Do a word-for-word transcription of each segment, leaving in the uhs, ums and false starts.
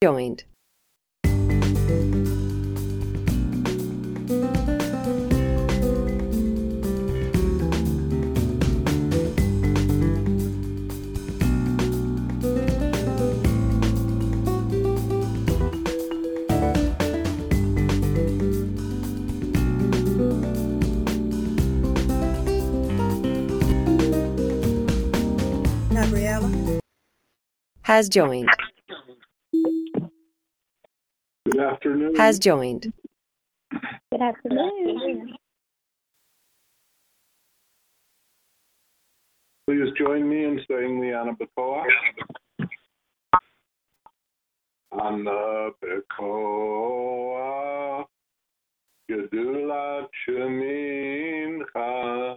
joined. Gabriella Has joined. Good afternoon. Has joined. Good afternoon. Please join me in saying the Anabacoa. Anabacoa, Gedulat Shemincha,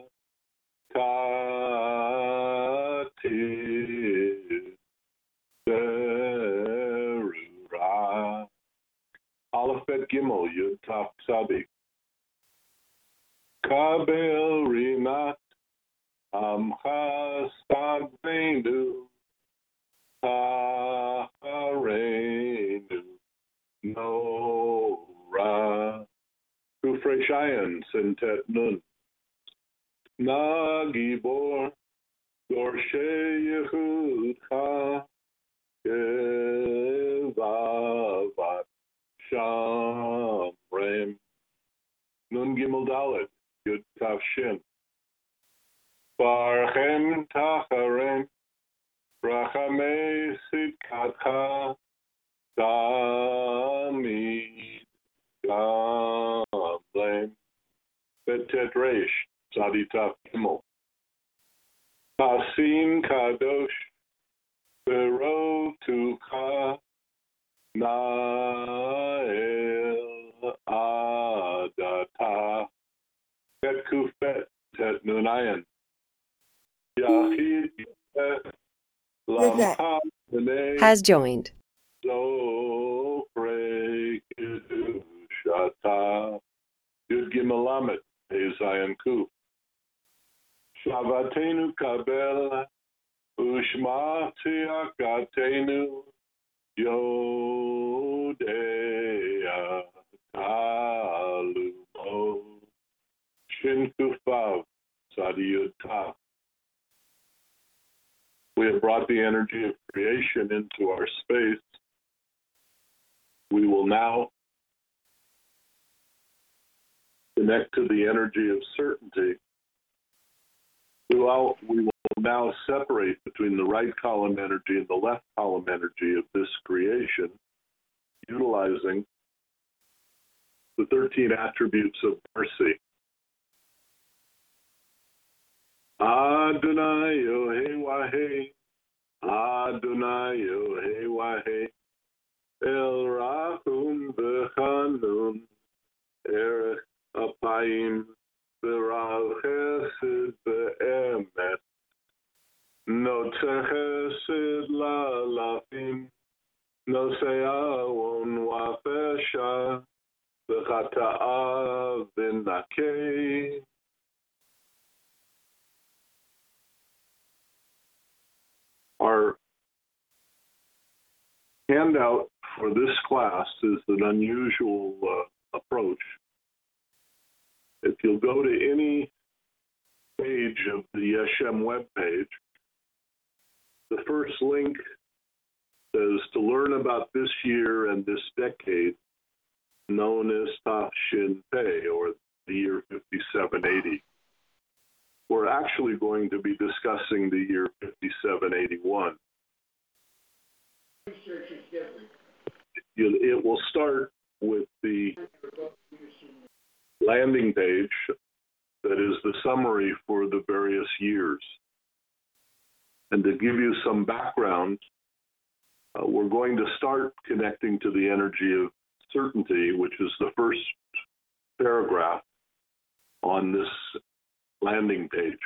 Tati, Derura. Aleph Bet Gimel, Yud Taf Tzadik. Kabel Rimat, Amcha Stagveinu, Tachareinu, Nora. Kufrei Shayan, Sintet Nun. Nagibor, Dorshe Yehudcha, Kevavat, Shamrem. Nun Gimel Dalet, Yud Tav Shin. Barchem Tacharem, Rachamei Sidkatcha, Tamid Gamlem. Betet Reish, Tzaditaf Gimel. Tasim Kadosh, Berotucha, Nael Adata. Bet Kufet, Tet Nunayan. Yachid Lamcha B'nei Has joined. Zofrei Kedushata. Yud Gimel Lamed, Hey Zayin Kuf. Shavatenu Kabel, Ushma Tziyakatenu, Yodea Talumo. Shin Kufav, Tzadiyut Tav. We have brought the energy of creation into our space. We will now connect to the energy of certainty. Throughout, we will now separate between the right column energy and the left column energy of this creation, utilizing the thirteen attributes of mercy. Adonai Yohei Wahei, Adonai Yohei Wahei, El Rahum B'Chanun, Erech Apayim, B'Rav Chesed B'Emet, Notzeh Chesed La'alafim, Nosei Awon Wafesha, B'Chata'a V'Nakei. Our handout for this class is an unusual uh, approach. If you'll go to any page of the Yeshem webpage, the first link says to learn about this year and this decade, known as Taf Shin Pei, or the year fifty-seven eighty. We're actually going to be discussing the year fifty-seven eighty-one. It will start with the landing page that is the summary for the various years. And to give you some background, uh, we're going to start connecting to the energy of certainty, which is the first paragraph on this landing page.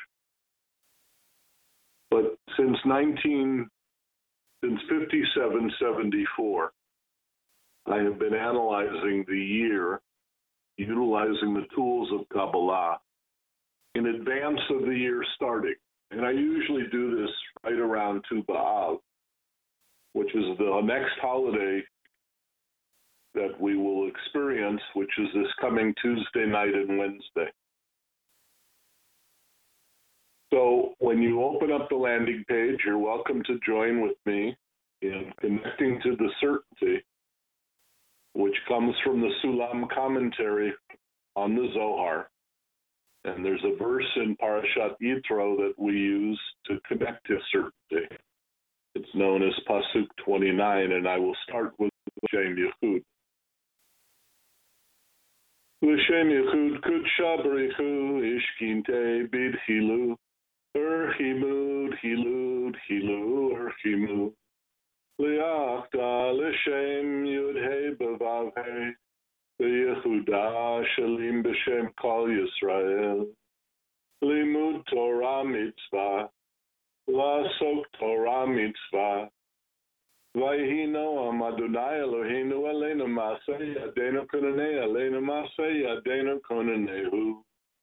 But since nineteen, since fifty-seven seventy-four, I have been analyzing the year, utilizing the tools of Kabbalah in advance of the year starting. And I usually do this right around Tu B'Av, which is the next holiday that we will experience, which is this coming Tuesday night and Wednesday. So when you open up the landing page, you're welcome to join with me in connecting to the certainty, which comes from the Sulam commentary on the Zohar. And there's a verse in Parashat Yitro that we use to connect to certainty. It's known as Pasuk twenty-nine, and I will start with L'Shem Yichud. L'Shem Yichud Kudsha B'richu Ishkinte Bidhilu Erchimud Hilud Hilu Erchimud Liachta L'Shem Yud-Hei B'Vav-Hei Yehuda Shalim B'Shem Kol Yisrael Limud Torah Mitzvah Lasok Torah Mitzvah Vayhi Noam Adonai Eloheinu Aleinu Maseh Yadeinu Konanei Aleinu Maseh Yadeinu Konanehu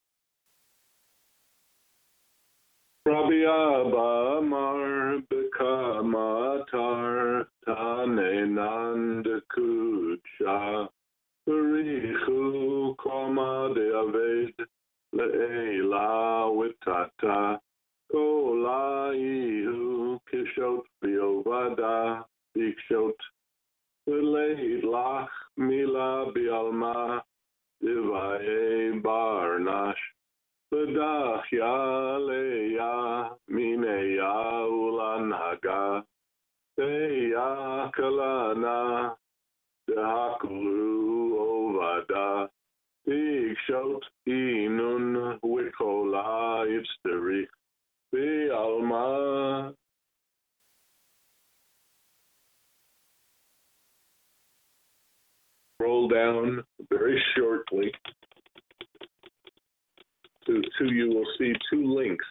Rabbi Abba Amar B'Kamatar Tanenan Dekudsha B'richu Koma De'aved Le'ela Witata Kola Ihu Kishot Biovada Bikshot V'leid Lach Mila Bialma Divaye Barnash V'dachya Leya Mineya Ulanhaga Teya Kalana Dehakulu Ovada Bikshot Inun Wikola Itzterich Alma. Roll down very shortly to, to you will see two links.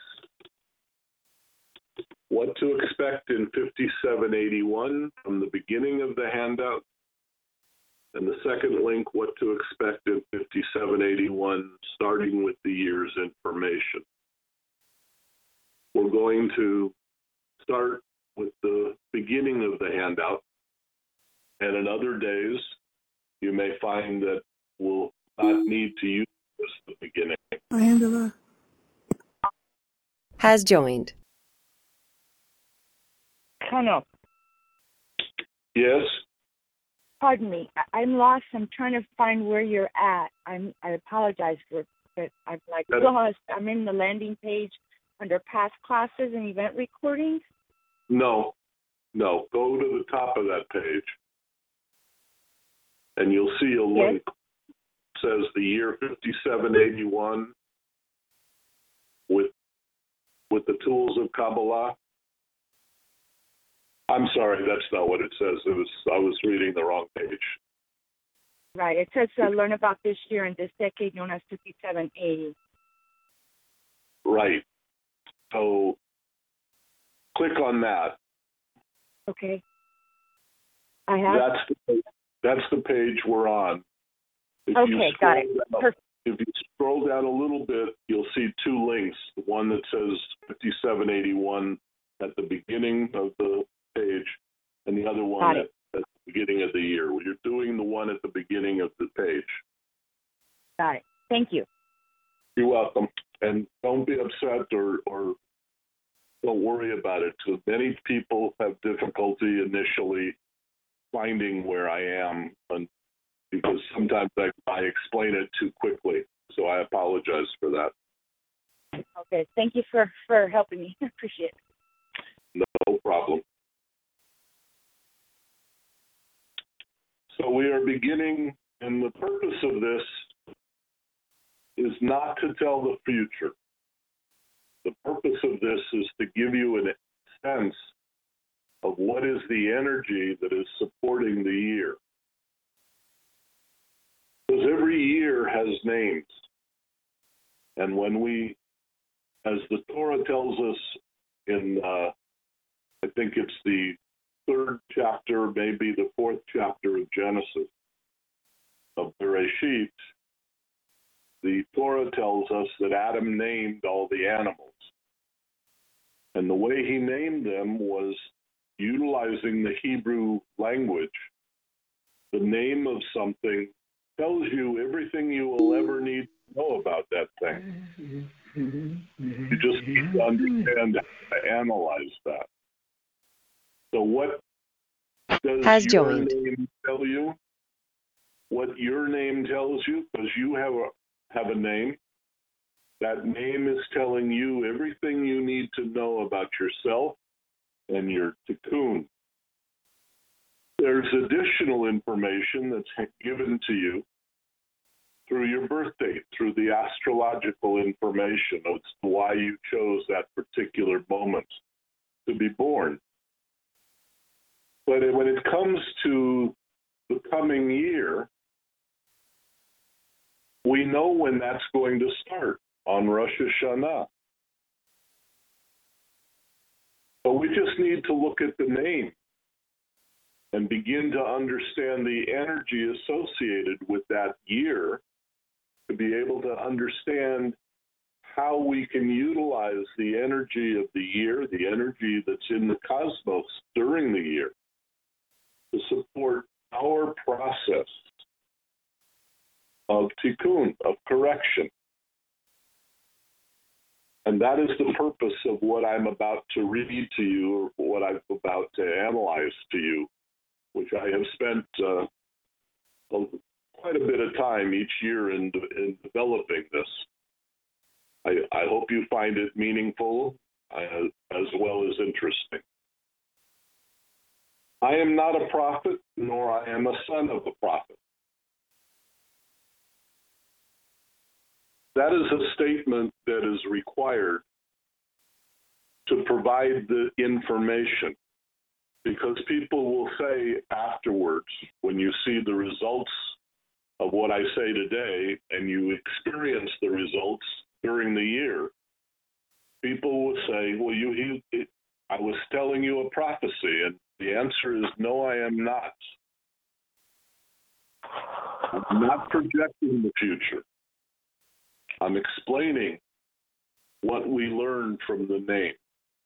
What to expect in fifty-seven eighty-one from the beginning of the handout, and the second link, what to expect in fifty-seven eighty-one, starting with the year's information. We're going to start with the beginning of the handout, and in other days, you may find that we'll not need to use this at the beginning. Angela Has joined. Colonel, Yes? pardon me. I- I'm lost. I'm trying to find where you're at. I'm. I apologize for, but I'm like That's- lost. I'm in the landing page under past classes and event recordings. No, no. Go to the top of that page, and you'll see a link. It says the year fifty-seven eighty-one with with the tools of Kabbalah. I'm sorry, that's not what it says. It was I was reading the wrong page. Right. It says uh, learn about this year and this decade known as fifty-seven eighty. Right. So click on that. Okay. I have. That's the, that's the page we're on. If you Okay, got it. scroll down- Perfect. If you scroll down a little bit, you'll see two links. The one that says fifty-seven eighty-one at the beginning of the page, and the other one Got at, it. at the beginning of the year. You're doing the one at the beginning of the page. Got it. Thank you. You're welcome. And don't be upset or, or don't worry about it, because many people have difficulty initially finding where I am, and because sometimes I, I explain it too quickly. So I apologize for that. Okay. Thank you for, for helping me. Appreciate it. No problem. So we are beginning, and the purpose of this is not to tell the future. The purpose of this is to give you a sense of what is the energy that is supporting the year. Because every year has names. And when we, as the Torah tells us in, uh, I think it's the third chapter, maybe the fourth chapter of Genesis, of Bereshit, the Torah tells us that Adam named all the animals. And the way he named them was utilizing the Hebrew language the name of something tells you everything you will ever need to know about that thing. You just need to understand how to analyze that. So what does Has your joined. name tell you? What your name tells you, because you have a, have a name, that name is telling you everything you need to know about yourself and your tikkun. There's additional information that's given to you through your birth date, through the astrological information. It's why you chose that particular moment to be born. But when it comes to the coming year, we know when that's going to start, on Rosh Hashanah. So we just need to look at the name and begin to understand the energy associated with that year to be able to understand how we can utilize the energy of the year, the energy that's in the cosmos during the year, to support our process of tikkun, of correction. And that is the purpose of what I'm about to read to you, or what I'm about to analyze to you, which I have spent uh, a, quite a bit of time each year in, in developing this. I, I hope you find it meaningful uh, as well as interesting. I am not a prophet, nor I am a son of a prophet. That is a statement that is required to provide the information, because people will say afterwards, when you see the results of what I say today and you experience the results during the year, people will say, well, you, he, it, I was telling you a prophecy, and the answer is no, I am not. I'm not projecting the future. I'm explaining what we learned from the name.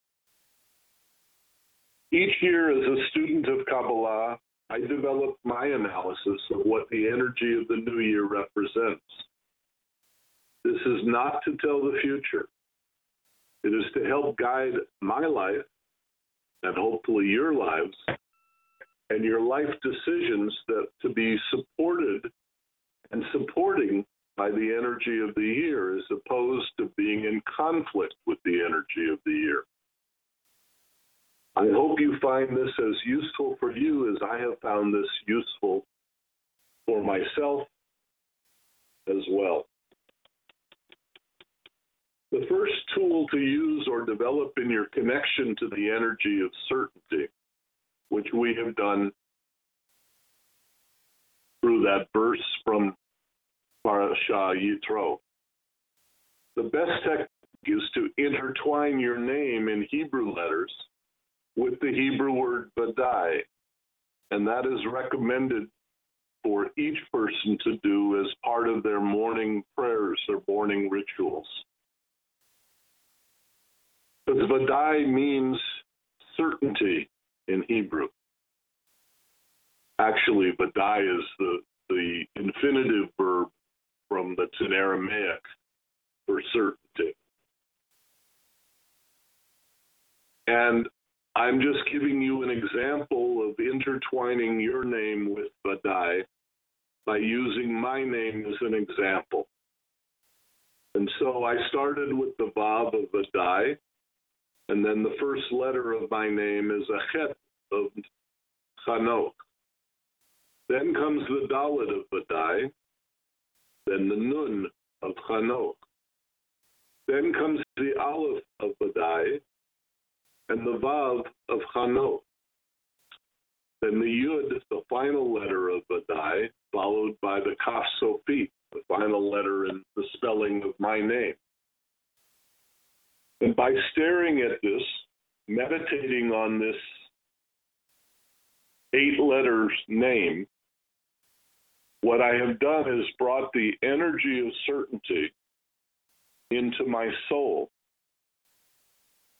Each year as a student of Kabbalah, I develop my analysis of what the energy of the new year represents. This is not to tell the future. It is to help guide my life, and hopefully your lives, and your life decisions that to be supported and supporting by the energy of the year, as opposed to being in conflict with the energy of the year. I hope you find this as useful for you as I have found this useful for myself as well. The first tool to use or develop in your connection to the energy of certainty, which we have done through that verse from Parashah Yitro. The best technique is to intertwine your name in Hebrew letters with the Hebrew word Vadai, and that is recommended for each person to do as part of their morning prayers, their morning rituals. Because Vadai means certainty in Hebrew. Actually, Vadai is the, the infinitive verb from that's in Aramaic for certainty. And I'm just giving you an example of intertwining your name with Vadai by using my name as an example. And so I started with the Vav of Vadai, and then the first letter of my name is a Chet of Chanok. Then comes the Dalet of Vadai, then the Nun of Chanok. Then comes the Aleph of Vadai, and the Vav of Chanok. Then the Yud, the final letter of Vadai, followed by the Kaf Sofit, the final letter in the spelling of my name. And by staring at this, meditating on this eight letters name, what I have done is brought the energy of certainty into my soul.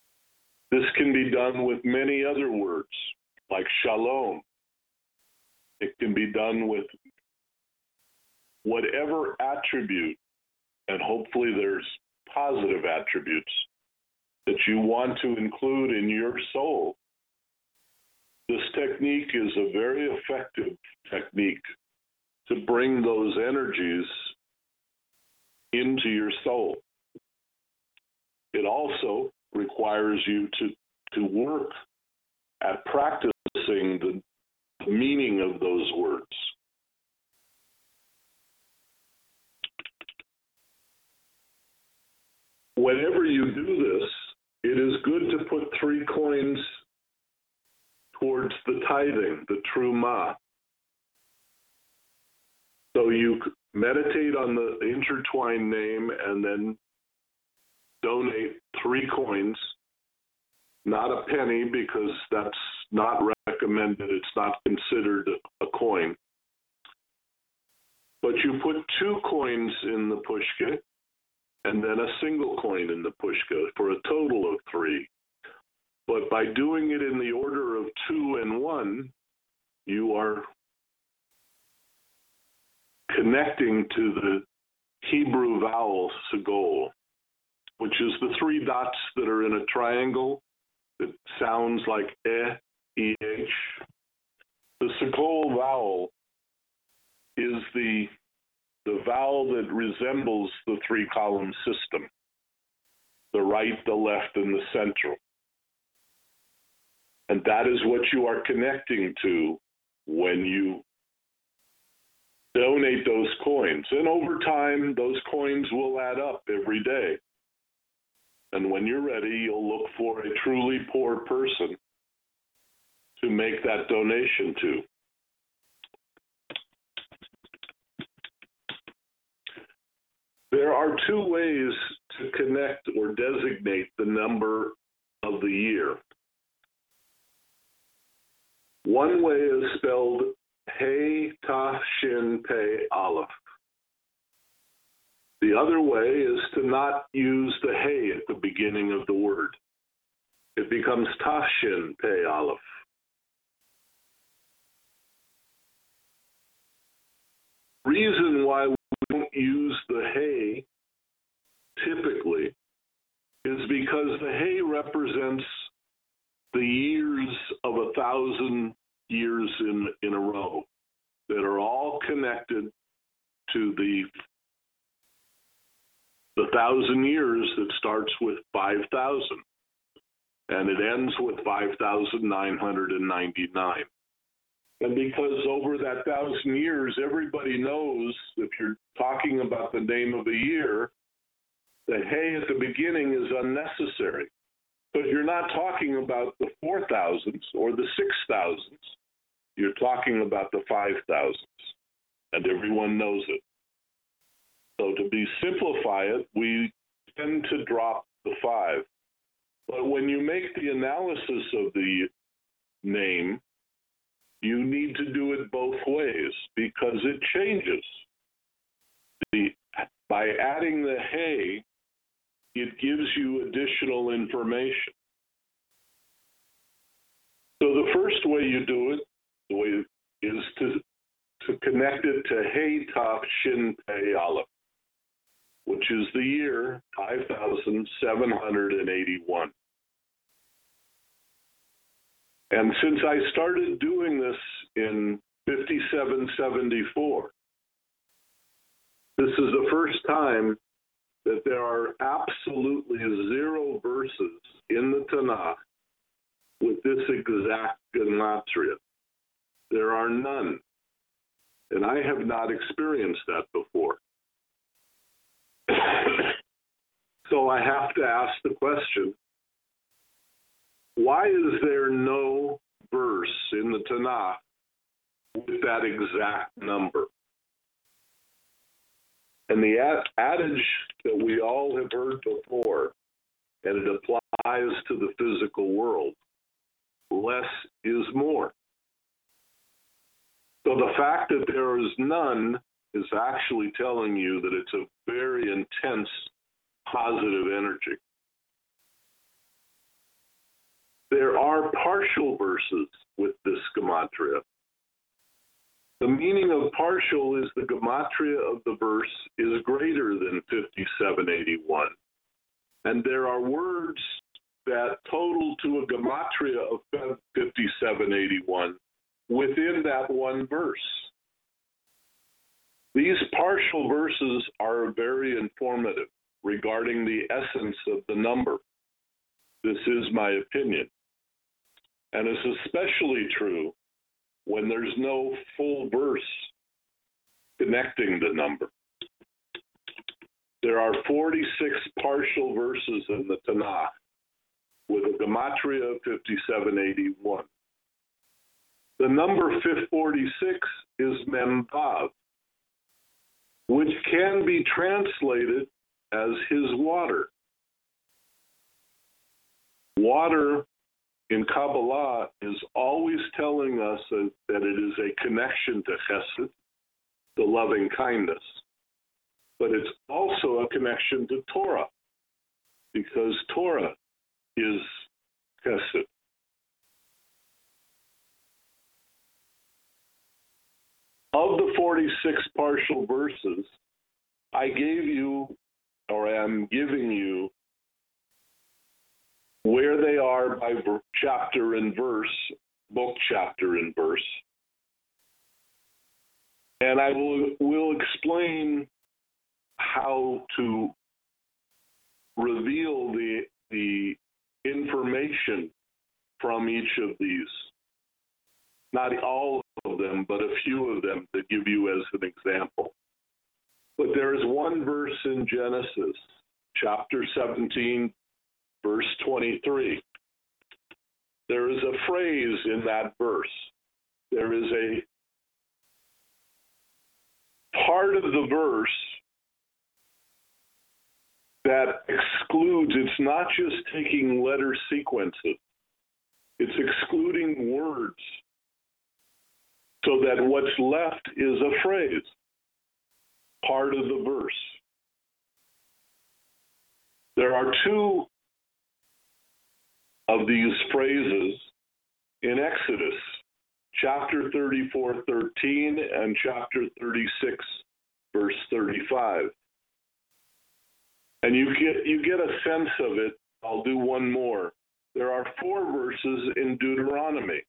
This can be done with many other words, like shalom, It can be done with whatever attribute, and hopefully there's positive attributes that you want to include in your soul. This technique is a very effective technique to bring those energies into your soul. It also requires you to, to work at practicing the meaning of those words. Whenever you do this, it is good to put three coins towards the tithing, the truma. So you meditate on the intertwined name and then donate three coins, not a penny because that's not recommended. It's not considered a coin. But you put two coins in the pushka and then a single coin in the pushka for a total of three. But by doing it in the order of two and one, you are connecting to the Hebrew vowel sagol, which is the three dots that are in a triangle that sounds like eh, eh. The sagol vowel is the, the vowel that resembles the three-column system, the right, the left, and the central. And that is what you are connecting to when you donate those coins. And over time, those coins will add up every day. And when you're ready, you'll look for a truly poor person to make that donation to. There are two ways to connect or designate the number of the year. One way is spelled Hey Taf Shin Pei Aleph. The other way is to not use the Hey at the beginning of the word. It becomes Taf Shin Pei Aleph. Reason why we don't use the Hey typically is because the Hey represents the years of a thousand years in, in a row that are all connected to the, the thousand years that starts with five thousand and it ends with five thousand nine hundred ninety-nine. And because over that thousand years, everybody knows if you're talking about the name of a year, that Hey at the beginning is unnecessary. But you're not talking about the four thousands or the six thousands. You're talking about the five thousands, and everyone knows it. So to be simplify it, we tend to drop the five. But when you make the analysis of the name, you need to do it both ways because it changes. The, by adding the Hey, it gives you additional information. So the first way you do it, the way is to to connect it to Hey Taf Shin Pei Aleph, which is the year five thousand seven hundred eighty-one. And since I started doing this in fifty-seven seventy-four, this is the first time that there are absolutely zero verses in the Tanakh with this exact gematria. There are none. And I have not experienced that before. So I have to ask the question, why is there no verse in the Tanakh with that exact number? And the ad- adage that we all have heard before, and it applies to the physical world, less is more. So the fact that there is none is actually telling you that it's a very intense positive energy. There are partial verses with this gematria. The meaning of partial is the gematria of the verse is greater than fifty-seven eighty-one. And there are words that total to a gematria of fifty-seven eighty-one within that one verse. These partial verses are very informative regarding the essence of the number. This is my opinion. And it's especially true when there's no full verse connecting the number. There are forty-six partial verses in the Tanakh with a gematria of fifty-seven eighty-one. The number forty-six is Memvav, which can be translated as his water. Water in Kabbalah is always telling us that, that it is a connection to Chesed, the loving kindness, but it's also a connection to Torah, because Torah is Chesed. Of the forty-six partial verses, I gave you, or am giving you, where they are by chapter and verse, book, chapter, and verse. And I will, will explain how to reveal the, the information from each of these. Not all of them, but a few of them to give you as an example. But there is one verse in Genesis, chapter seventeen, verse twenty-three. There is a phrase in that verse. There is a part of the verse that excludes, it's not just taking letter sequences, it's excluding words, so that what's left is a phrase, part of the verse. There are two of these phrases in Exodus, chapter thirty-four, thirteen, and chapter thirty-six, verse thirty-five. And you get you get a sense of it. I'll do one more. There are four verses in Deuteronomy.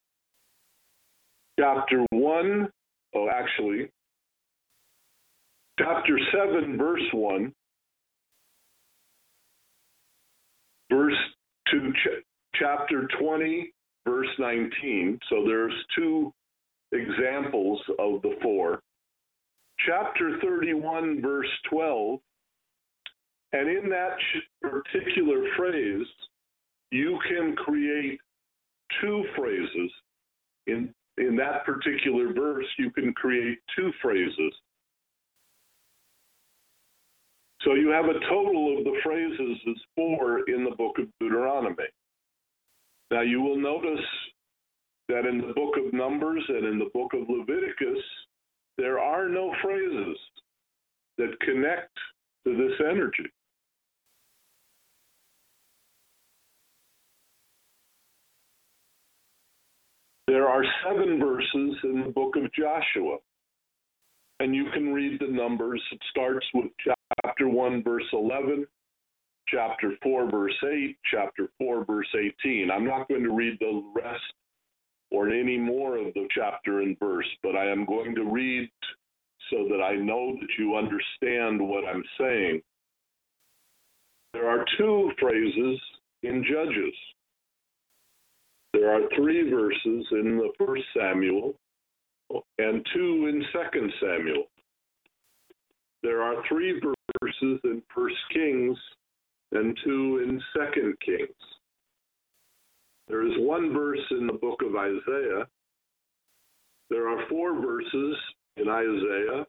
Chapter one, oh, actually, chapter seven, verse one, verse two, ch- chapter twenty, verse nineteen. So there's two examples of the four. Chapter thirty-one, verse twelve, and in that particular phrase, you can create two phrases. In, in that particular verse, you can create two phrases. So you have a total of the phrases as four in the book of Deuteronomy. Now you will notice that in the book of Numbers and in the book of Leviticus, there are no phrases that connect to this energy. There are seven verses in the book of Joshua, and you can read the numbers. It starts with chapter one, verse eleven, chapter four, verse eight, chapter four, verse eighteen. I'm not going to read the rest or any more of the chapter and verse, but I am going to read so that I know that you understand what I'm saying. There are two phrases in Judges. There are three verses in the First Samuel and two in Second Samuel. There are three verses in First Kings and two in Second Kings. There is one verse in the book of Isaiah. There are four verses in Isaiah.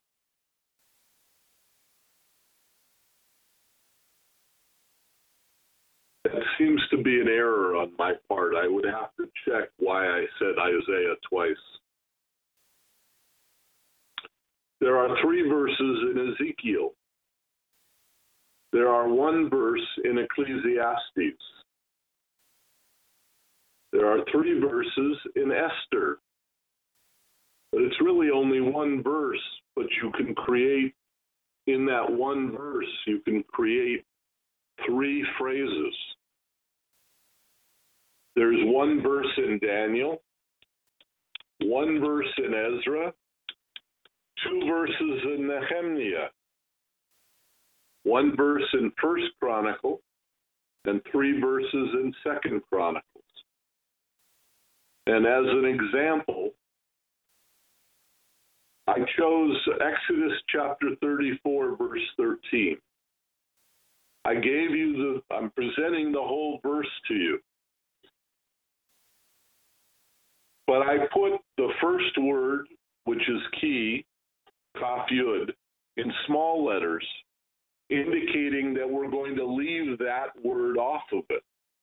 That seems to be an error on my part. I would have to check why I said Isaiah twice. There are three verses in Ezekiel. There are one verse in Ecclesiastes. There are three verses in Esther. But it's really only one verse, but you can create, in that one verse, you can create three phrases. There's one verse in Daniel, one verse in Ezra, two verses in Nehemiah, one verse in First Chronicle, and three verses in Second Chronicles. And as an example, I chose Exodus chapter thirty-four, verse thirteen. I gave you the, I'm presenting the whole verse to you. But I put the first word, which is key, Kaf Yud, in small letters, indicating that we're going to leave that word off of it.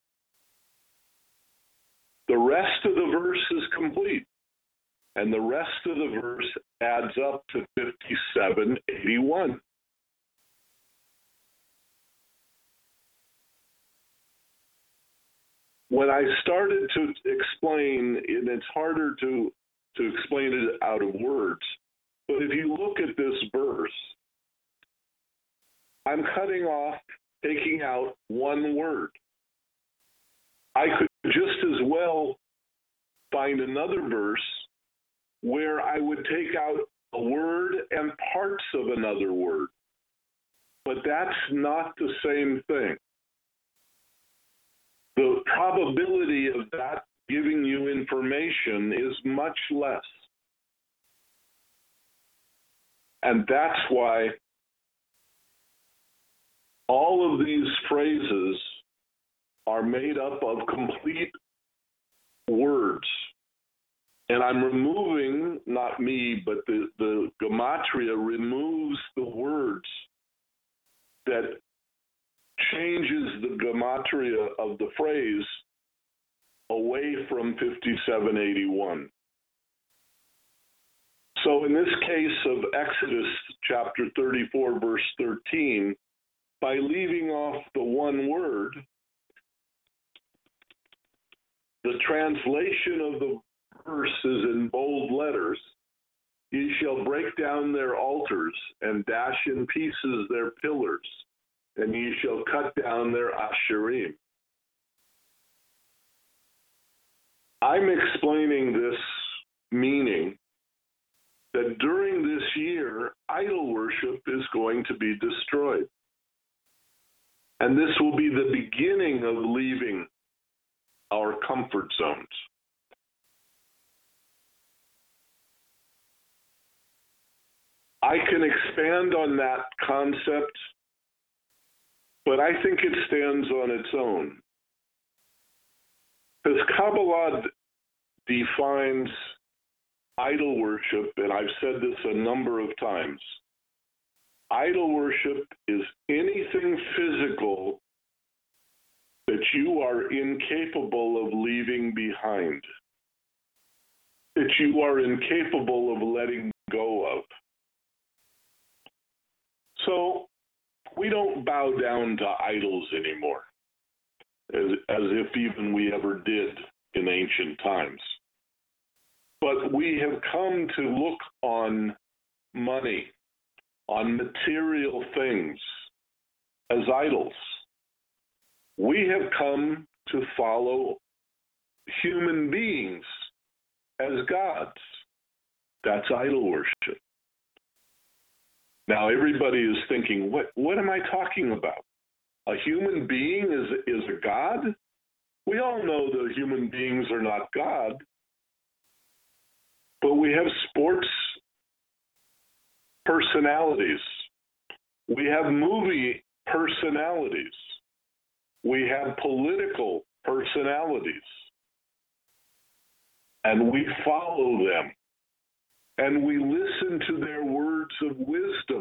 The rest of the verse is complete, and the rest of the verse adds up to fifty-seven eighty-one. When I started to explain, and it's harder to, to explain it out of words, but if you look at this verse, I'm cutting off, taking out one word. I could just as well find another verse where I would take out a word and parts of another word. But that's not the same thing. The probability of that giving you information is much less. And that's why all of these phrases are made up of complete words. And I'm removing, not me, but the, the gematria removes the words that changes the gematria of the phrase away from fifty-seven eighty-one. So in this case of Exodus chapter thirty-four, verse thirteen, by leaving off the one word, the translation of the verse is in bold letters. Ye shall break down their altars and dash in pieces their pillars, and ye shall cut down their asherim. I'm explaining this meaning that during this year, idol worship is going to be destroyed. And this will be the beginning of leaving our comfort zones. I can expand on that concept, but I think it stands on its own. Because Kabbalah defines idol worship, and I've said this a number of times. Idol worship is anything physical that you are incapable of leaving behind, that you are incapable of letting go of. So we don't bow down to idols anymore, as, as if even we ever did in ancient times. But we have come to look on money, on material things as idols. We have come to follow human beings as gods. That's idol worship. Now everybody is thinking, what what am I talking about? A human being is, is a god? We all know that human beings are not God. But we have sports personalities. We have movie personalities. We have political personalities. And we follow them. And we listen to their words of wisdom.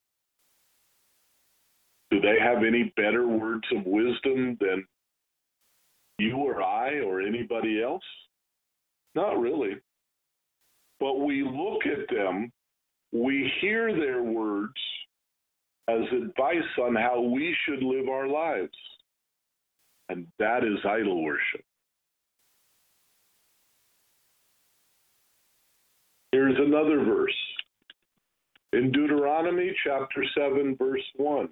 Do they have any better words of wisdom than you or I or anybody else? Not really. But we look at them, we hear their words as advice on how we should live our lives. And that is idol worship. Here's another verse. In Deuteronomy chapter seven, verse one.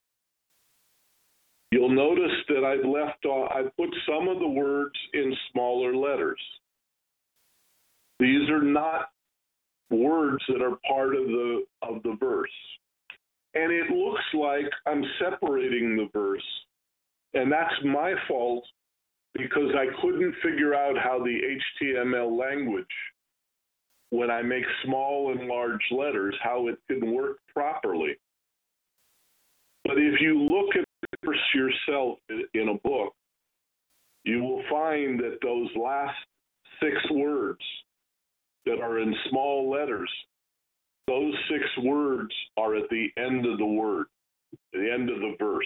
You'll notice that I've left off, I've put some of the words in smaller letters. These are not words that are part of the of the verse. And it looks like I'm separating the verse, and that's my fault because I couldn't figure out how the H T M L language, when I make small and large letters, how it can work properly. But if you look at the verse yourself in a book, you will find that those last six words that are in small letters, those six words are at the end of the word, the end of the verse.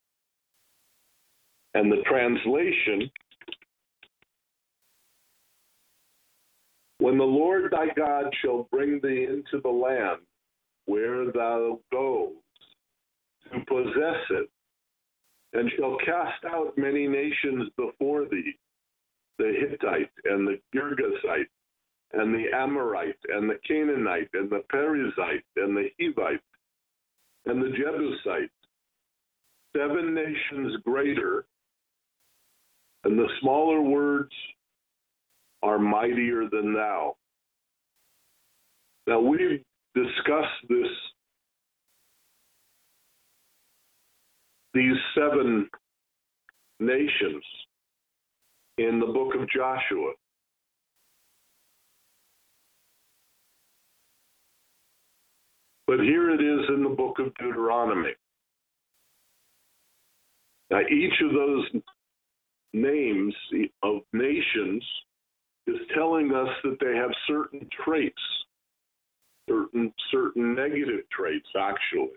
And the translation, when the Lord thy God shall bring thee into the land where thou goest to possess it, and shall cast out many nations before thee, the Hittite and the Girgashite, and the Amorite, and the Canaanite, and the Perizzite, and the Hivite, and the Jebusite, seven nations greater, and the smaller words are mightier than thou. Now, we've discussed this, these seven nations in the book of Joshua. But here it is in the book of Deuteronomy. Now, each of those names of nations is telling us that they have certain traits, certain, certain negative traits, actually.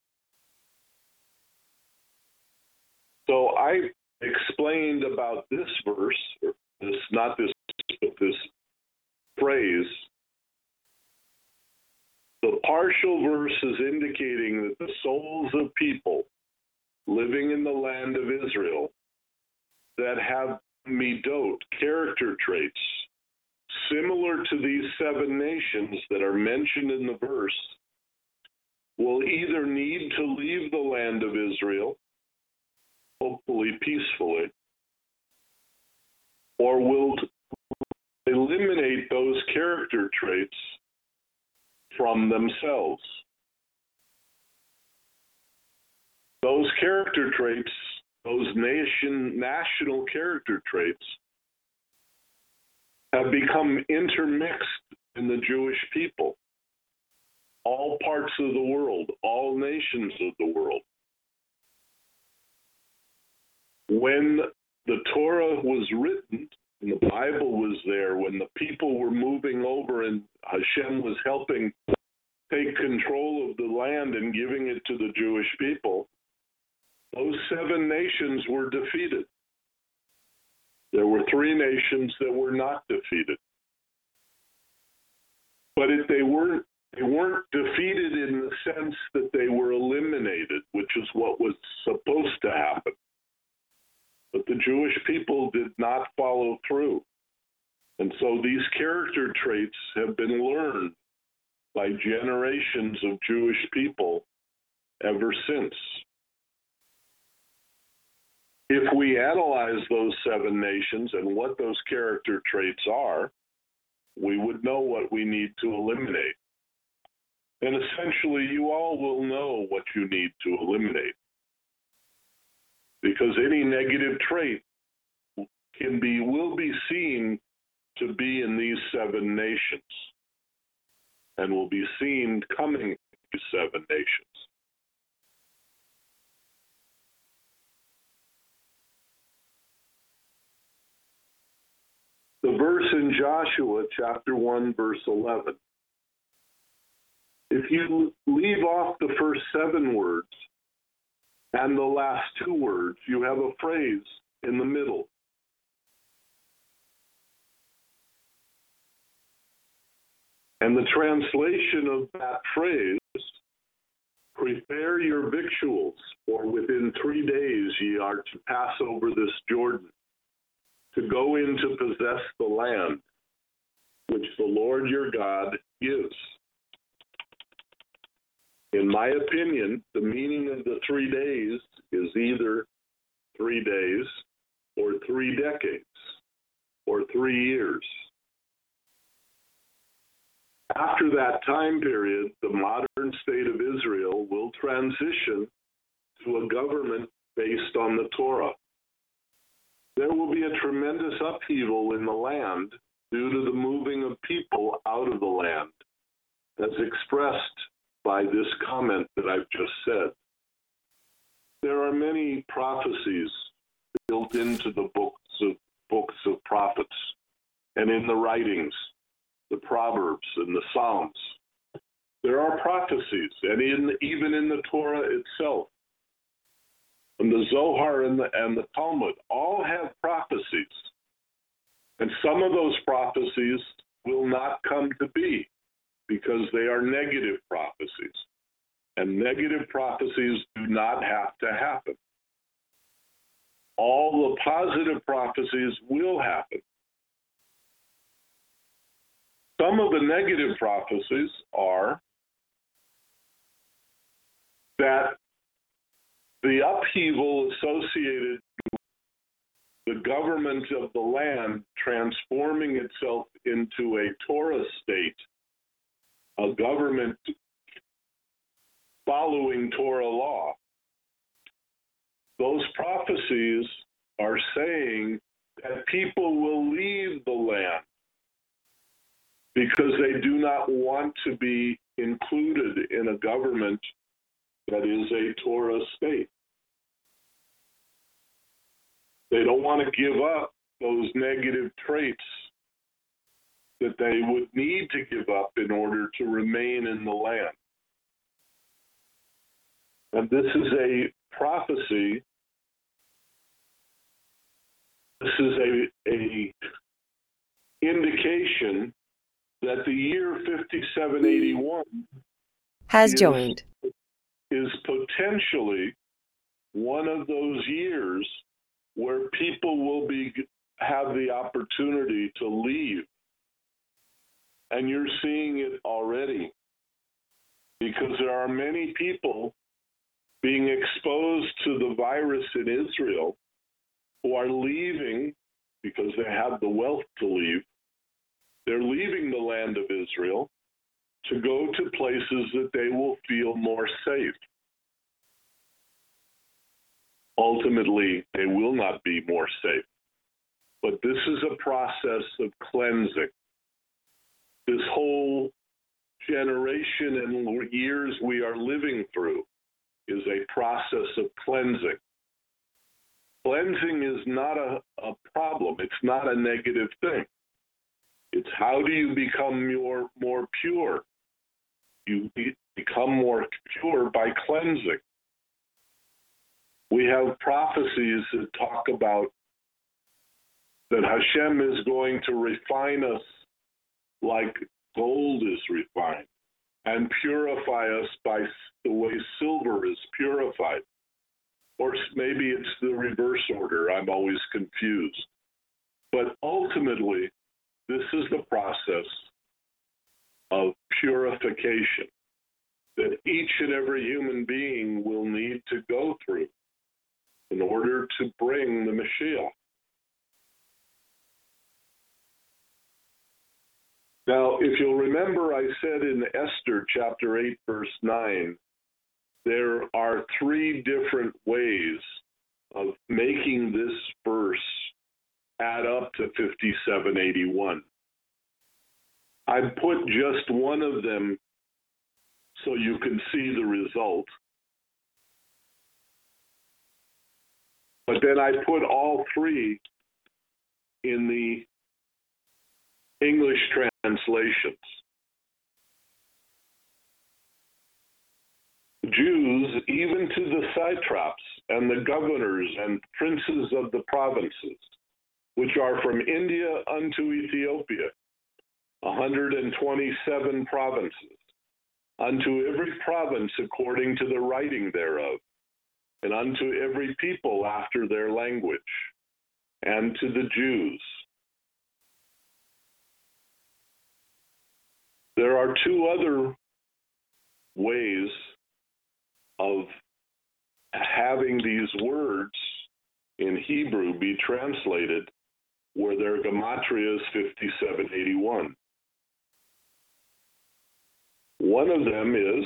So I explained about this verse, or this, not this, but this phrase. The partial verse is indicating that the souls of people living in the land of Israel that have midot, character traits, similar to these seven nations that are mentioned in the verse, will either need to leave the land of Israel, hopefully peacefully, or will eliminate those character traits from themselves. Those character traits, those nation, national character traits, have become intermixed in the Jewish people, all parts of the world, all nations of the world. When the Torah was written, and the Bible was there, when the people were moving over and Hashem was helping take control of the land and giving it to the Jewish people, those seven nations were defeated. There were three nations that were not defeated. But if they weren't, they weren't defeated in the sense that they were eliminated, which is what was supposed to happen. But the Jewish people did not follow through. And so these character traits have been learned by generations of Jewish people ever since. If we analyze those seven nations and what those character traits are, we would know what we need to eliminate. And essentially, you all will know what you need to eliminate. Because any negative trait can be, will be seen to be in these seven nations, and will be seen coming to seven nations. The verse in Joshua chapter one, verse eleven. If you leave off the first seven words and the last two words, you have a phrase in the middle. And the translation of that phrase, prepare your victuals, for within three days ye are to pass over this Jordan, to go in to possess the land, which the Lord your God gives. In my opinion, the meaning of the three days is either three days or three decades or three years. After that time period, the modern state of Israel will transition to a government based on the Torah. There will be a tremendous upheaval in the land due to the moving of people out of the land, as expressed by this comment that I've just said. There are many prophecies built into the books of books of prophets and in the writings, the Proverbs and the Psalms. There are prophecies, and in, even in the Torah itself, and the Zohar and the, and the Talmud all have prophecies. And some of those prophecies will not come to be because they are negative prophecies. And negative prophecies do not have to happen. All the positive prophecies will happen. Some of the negative prophecies are that the upheaval associated with the government of the land transforming itself into a Torah state, a government following Torah law. Those prophecies are saying that people will leave the land because they do not want to be included in a government that is a Torah state. They don't want to give up those negative traits that they would need to give up in order to remain in the land. And this is a prophecy. This is a, a indication that the year fifty-seven eighty-one Has is, joined. is potentially one of those years where people will be have the opportunity to leave. And you're seeing it already because there are many people being exposed to the virus in Israel who are leaving because they have the wealth to leave. They're leaving the land of Israel to go to places that they will feel more safe. Ultimately, they will not be more safe. But this is a process of cleansing. This whole generation and years we are living through is a process of cleansing. Cleansing is not a, a problem. It's not a negative thing. It's how do you become more, more pure? You be, become more pure by cleansing. We have prophecies that talk about that Hashem is going to refine us like gold is refined and purify us by the way silver is purified. Or maybe it's the reverse order. I'm always confused. But ultimately, this is the process of purification that each and every human being will need to go through in order to bring the Mashiach. Now, if you'll remember, I said in Esther chapter eight, verse nine, there are three different ways of making this verse add up to fifty-seven eighty-one. I put just one of them so you can see the result. But then I put all three in the English translations. Jews, even to the satraps and the governors and princes of the provinces, which are from India unto Ethiopia, one hundred twenty-seven provinces, unto every province according to the writing thereof, and unto every people after their language, and to the Jews. There are two other ways of having these words in Hebrew be translated where their gematria is fifty-seven eighty-one. One of them is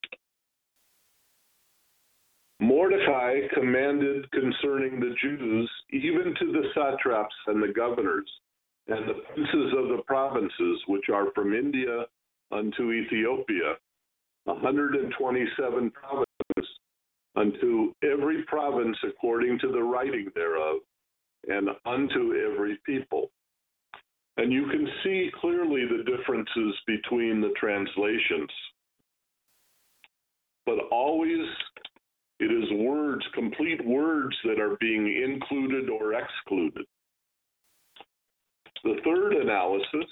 Mordecai commanded concerning the Jews, even to the satraps and the governors, and the princes of the provinces, which are from India unto Ethiopia, one hundred twenty-seven provinces, unto every province according to the writing thereof, and unto every people. And you can see clearly the differences between the translations. But always it is words, complete words, that are being included or excluded. The third analysis,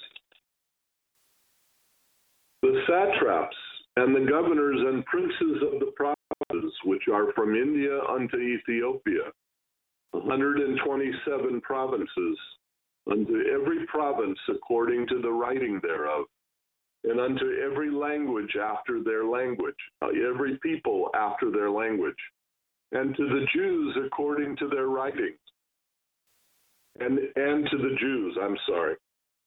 the satraps and the governors and princes of the provinces, which are from India unto Ethiopia, one hundred twenty-seven provinces, unto every province according to the writing thereof, and unto every language after their language, every people after their language, and to the Jews according to their writings, and and to the Jews, I'm sorry.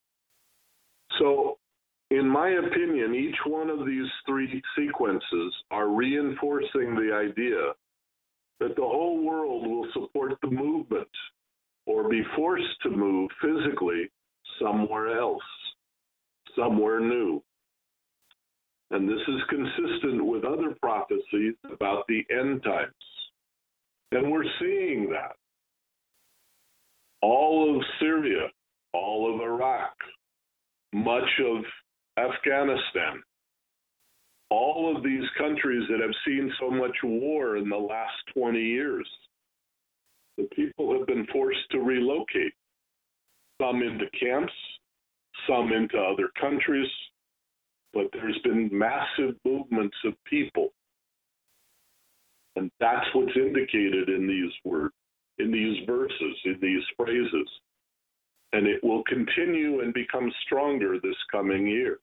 So, in my opinion, each one of these three sequences are reinforcing the idea that the whole world will support the movement or be forced to move physically somewhere else, somewhere new. And this is consistent with other prophecies about the end times. And we're seeing that. All of Syria, all of Iraq, much of Afghanistan, all of these countries that have seen so much war in the last twenty years, the people have been forced to relocate, some into camps, some into other countries, but there's been massive movements of people. And that's what's indicated in these words, in these verses, in these phrases. And it will continue and become stronger this coming year.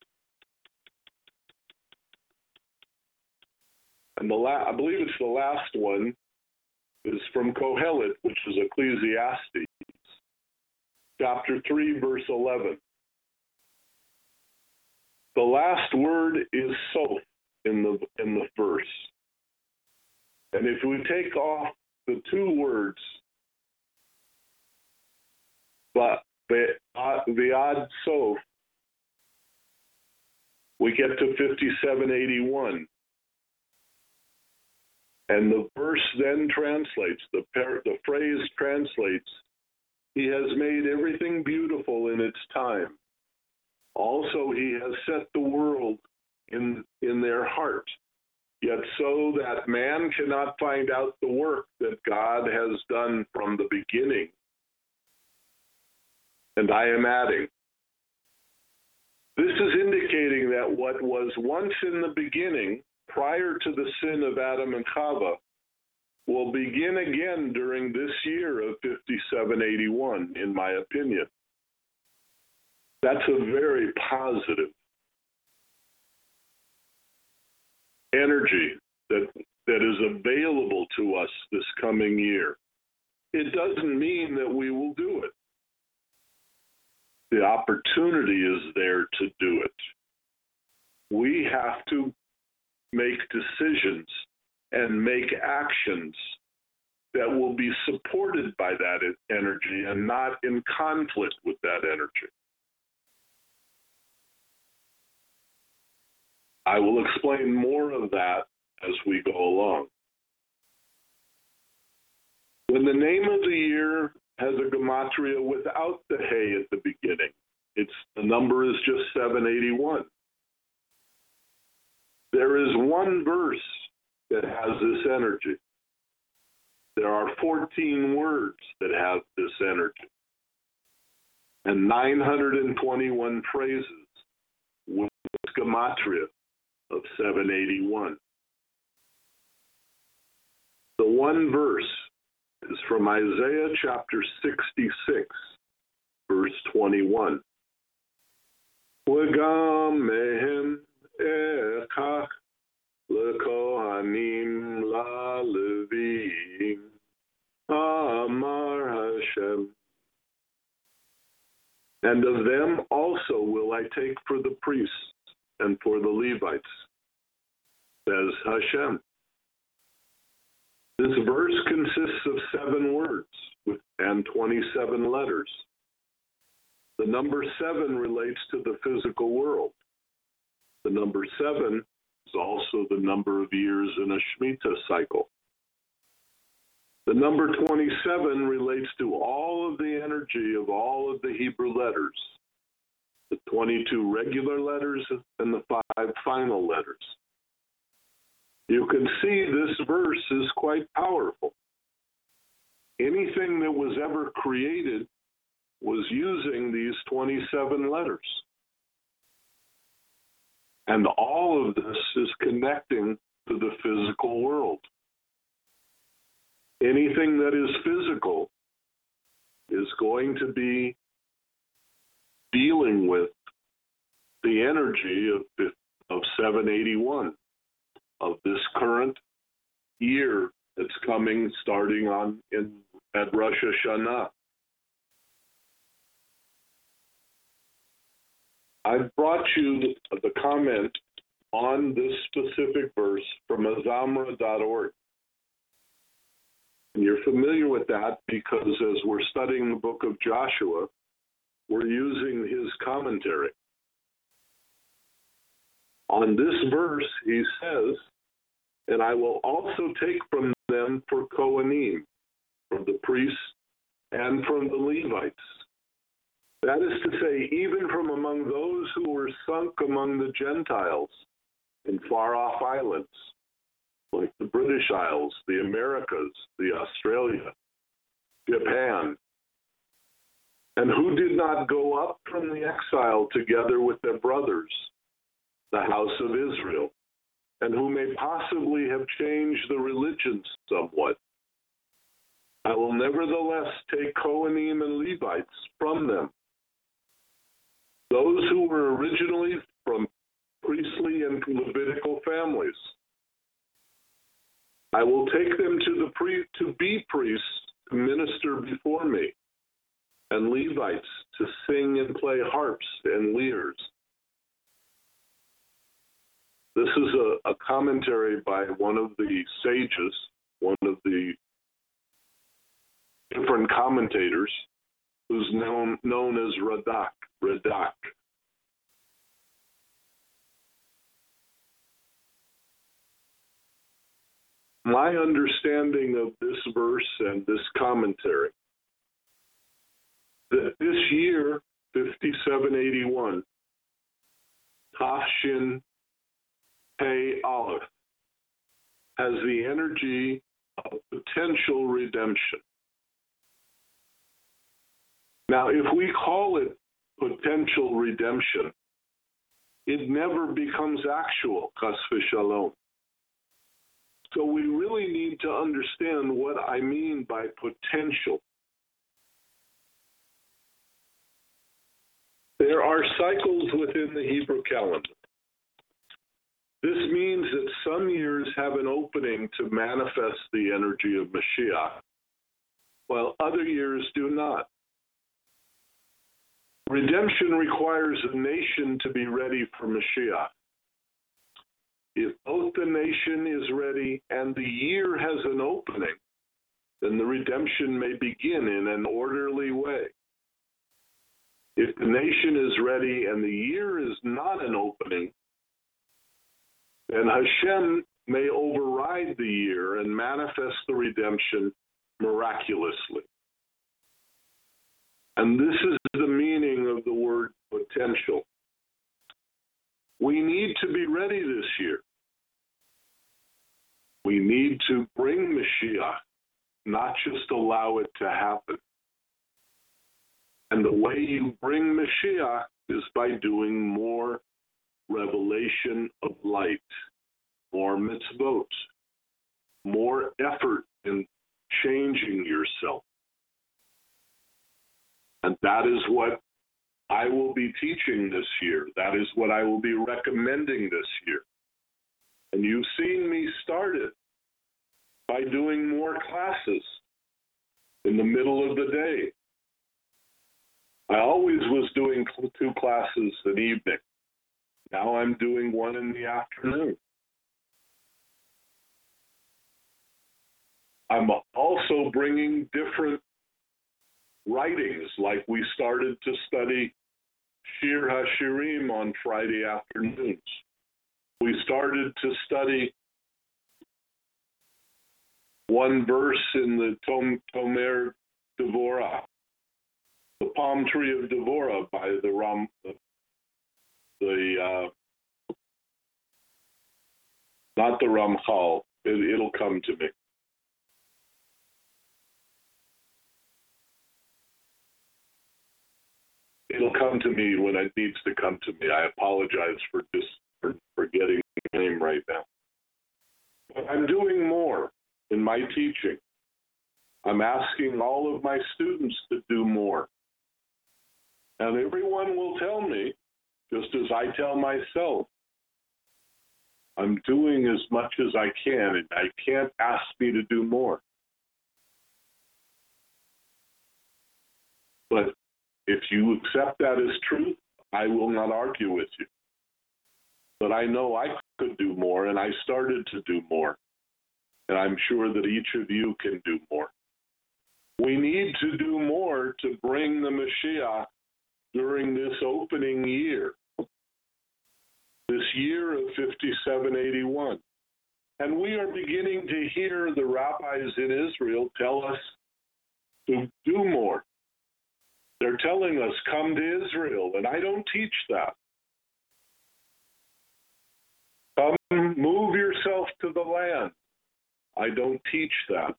And the la- I believe it's the last one is from Kohelet, which is Ecclesiastes, chapter three, verse eleven. The last word is soph in the in the verse. And if we take off the two words, but the the odd soph, we get to fifty-seven eighty-one. And the verse then translates, the, par- the phrase translates, he has made everything beautiful in its time. Also, he has set the world in, in their heart, yet so that man cannot find out the work that God has done from the beginning. And I am adding, this is indicating that what was once in the beginning, prior to the sin of Adam and Chava, will begin again during this year of fifty-seven eighty-one, in my opinion. That's a very positive energy that that is available to us this coming year. It doesn't mean that we will do it. The opportunity is there to do it. We have to make decisions and make actions that will be supported by that energy and not in conflict with that energy. I will explain more of that as we go along. When the name of the year has a gematria without the hey at the beginning, it's the number is just seven eighty-one. There is one verse that has this energy. There are fourteen words that have this energy. And nine hundred twenty-one phrases with gematria of seven eighty-one. The one verse is from Isaiah chapter sixty-six, verse twenty-one. וגם מהם אקח לכהנים ללוויים, אמר Hashem. And of them also will I take for the priests and for the Levites, says Hashem. This verse consists of seven words and twenty-seven letters. The number seven relates to the physical world. The number seven is also the number of years in a Shemitah cycle. The number twenty-seven relates to all of the energy of all of the Hebrew letters, the twenty-two regular letters and the five final letters. You can see this verse is quite powerful. Anything that was ever created was using these twenty-seven letters. And all of this is connecting to the physical world. Anything that is physical is going to be dealing with the energy of, of seven eighty-one, of this current year that's coming starting on in at Rosh Hashanah. I've brought you the, the comment on this specific verse from azamra dot org. And you're familiar with that because as we're studying the book of Joshua, we're using his commentary. On this verse, he says, and I will also take from them for Kohanim, from the priests and from the Levites. That is to say, even from among those who were sunk among the Gentiles in far-off islands, like the British Isles, the Americas, the Australia, Japan, and who did not go up from the exile together with their brothers, the house of Israel, and who may possibly have changed the religion somewhat. I will nevertheless take Kohanim and Levites from them, those who were originally from priestly and Levitical families. I will take them to the pre- to be priests to minister before me, and Levites to sing and play harps and lyres. This is a, a commentary by one of the sages, one of the different commentators, who's known known as Radak. Radak. My understanding of this verse and this commentary, that this year, fifty-seven eighty-one, Tafshin Pei Aleph, has the energy of potential redemption. Now, if we call it potential redemption, it never becomes actual, chas v'shalom. So we really need to understand what I mean by potential. There are cycles within the Hebrew calendar. This means that some years have an opening to manifest the energy of Mashiach, while other years do not. Redemption requires a nation to be ready for Mashiach. If both the nation is ready and the year has an opening, then the redemption may begin in an orderly way. If the nation is ready and the year is not an opening, then Hashem may override the year and manifest the redemption miraculously. And this is the meaning of the word potential. We need to be ready this year. We need to bring Mashiach, not just allow it to happen. And the way you bring Mashiach is by doing more revelation of light, more mitzvot, more effort in changing yourself. And that is what I will be teaching this year. That is what I will be recommending this year. And you've seen me start it by doing more classes in the middle of the day. I always was doing two classes an evening. Now I'm doing one in the afternoon. I'm also bringing different writings, like we started to study Shir HaShirim on Friday afternoons. We started to study one verse in the Tom, Tomer Devorah, the Palm Tree of Devorah by the Ram, the uh, not the Ramchal. It, it'll come to me. It'll come to me when it needs to come to me. I apologize for just for, for getting the name right now. But I'm doing more in my teaching. I'm asking all of my students to do more. And everyone will tell me, just as I tell myself, I'm doing as much as I can, and I can't ask me to do more. But if you accept that as truth, I will not argue with you. But I know I could do more, and I started to do more. And I'm sure that each of you can do more. We need to do more to bring the Mashiach during this opening year, this year of fifty-seven eighty-one. And we are beginning to hear the rabbis in Israel tell us to do more. They're telling us, come to Israel, and I don't teach that. Come, move yourself to the land. I don't teach that.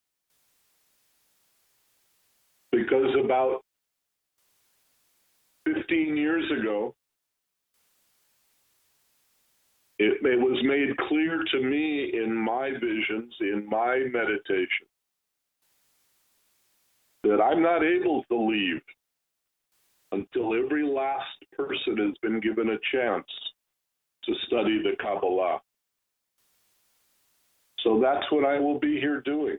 Because about fifteen years ago, it, it was made clear to me in my visions, in my meditation, that I'm not able to leave until every last person has been given a chance to study the Kabbalah. So that's what I will be here doing.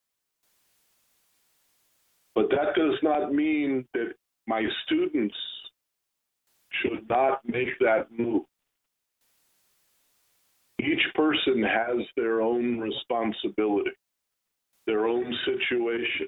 But that does not mean that my students should not make that move. Each person has their own responsibility, their own situation.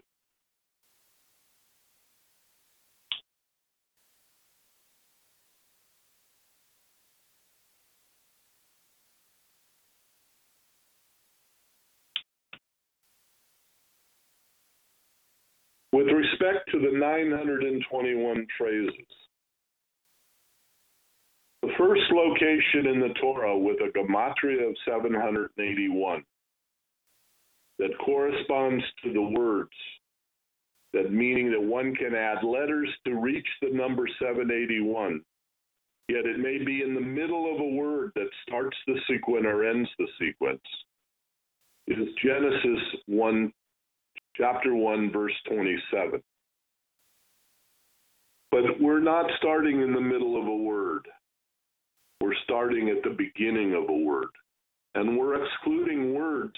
With respect to the nine hundred twenty-one phrases, the first location in the Torah with a gematria of seven hundred eighty-one that corresponds to the words, that meaning that one can add letters to reach the number seven eighty-one, yet it may be in the middle of a word that starts the sequence or ends the sequence. It is Genesis one, chapter one, verse twenty-seven. But we're not starting in the middle of a word. We're starting at the beginning of a word. And we're excluding words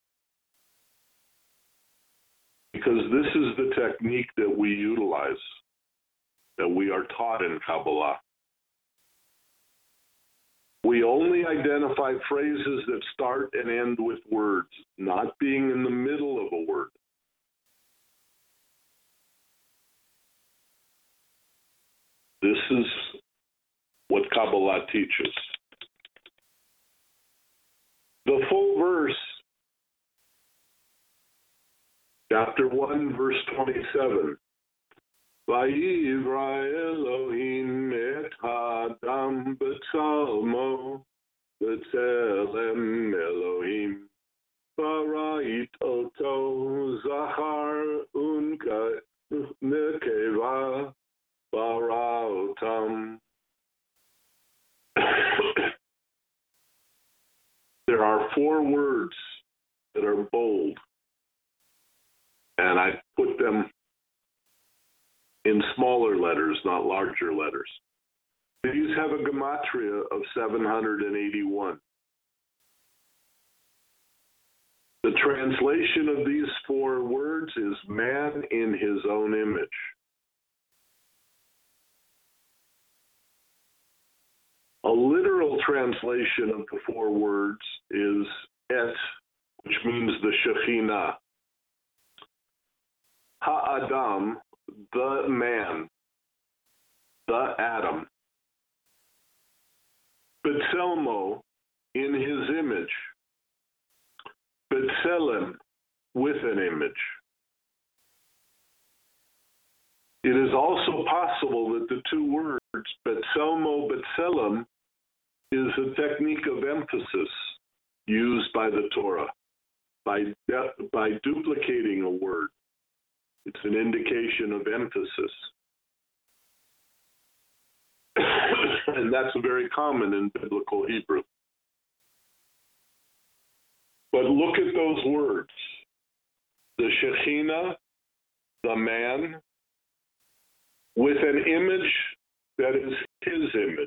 because this is the technique that we utilize, that we are taught in Kabbalah. We only identify phrases that start and end with words, not being in the middle of a word. This is what Kabbalah teaches. The full verse, chapter one, verse twenty-seven. Vayivra Elohim et Adam b'tzalmo b'tzelem Elohim barait oto zachar u'nekeva bara'otam. There are four words that are bold, and I put them in smaller letters, not larger letters. These have a gematria of seven hundred eighty-one. The translation of these four words is man in his own image. A literal translation of the four words is et, which means the Shekhinah. Ha-Adam, the man, the Adam. B'Tselmo, in his image. B'Tselem, with an image. It is also possible that the two words, B'Tselmo, B'Tselem, is a technique of emphasis used by the Torah, by, by duplicating a word. It's an indication of emphasis. And that's very common in biblical Hebrew. But look at those words. The Shekhinah, the man, with an image that is his image.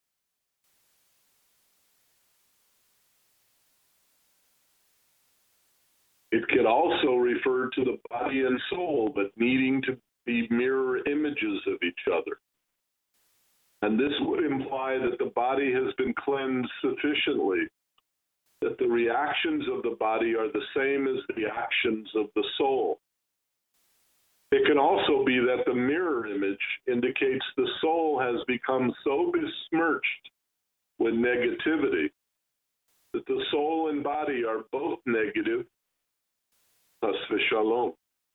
It could also refer to the body and soul, but needing to be mirror images of each other. And this would imply that the body has been cleansed sufficiently, that the reactions of the body are the same as the actions of the soul. It can also be that the mirror image indicates the soul has become so besmirched with negativity that the soul and body are both negative, chas v'shalom.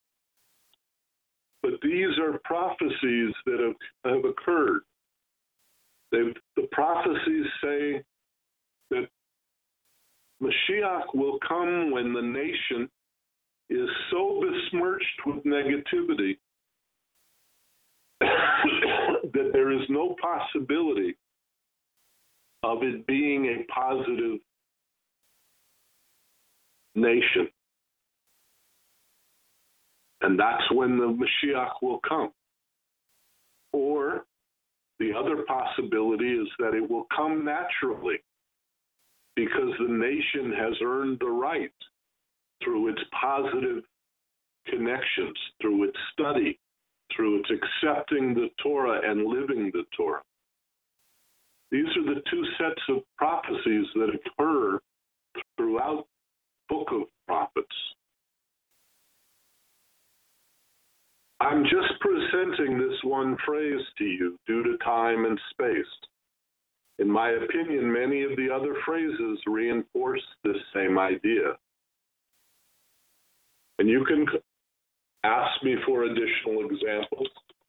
But these are prophecies that have, have occurred. They've, the prophecies say that Mashiach will come when the nation is so besmirched with negativity that there is no possibility of it being a positive nation. And that's when the Mashiach will come. Or the other possibility is that it will come naturally because the nation has earned the right through its positive connections, through its study, through its accepting the Torah and living the Torah. These are the two sets of prophecies that occur throughout the book of prophets. I'm just presenting this one phrase to you due to time and space. In my opinion, many of the other phrases reinforce this same idea. And you can ask me for additional examples.